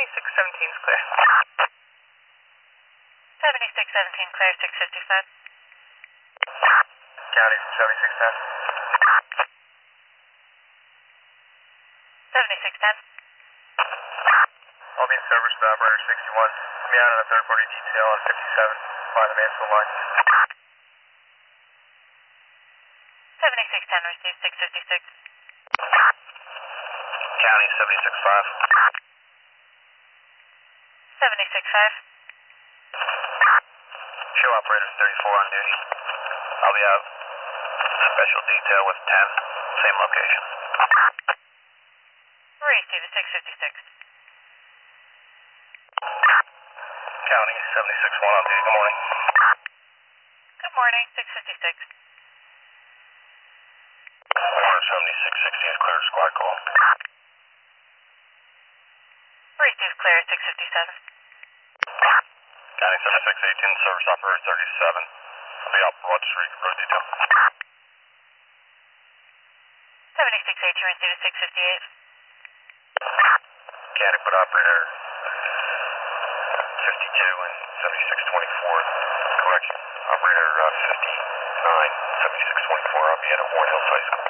7617 is clear. 7617 clear, 657. County 7610. 7610. I'll be in service to operator 61. Me out on a third party detail on 57 by the Mansfield line. 7610 received 656. County 765. 765. Show operator 34 on duty. I'll be out. Special detail with 10. Same location. Received 656. County 761 on duty. Good morning. Good morning, 656. Order 7616 is clear to squad call. Received clear, 657. County 7618, service operator 37. I'll be out Broad Street, road detail. 7618 received 658. County put operator 52 and 7624. Correction. Operator 59, 7624. I'll be at Warren Hills High School.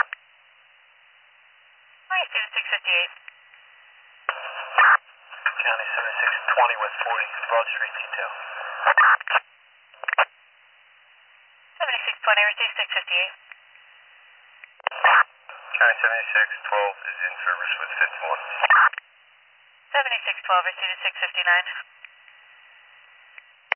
Received 658. County 7620 with 40 Broad Street detail. 7620 received 658. County 7612 is in service with 51. 7612 received 659.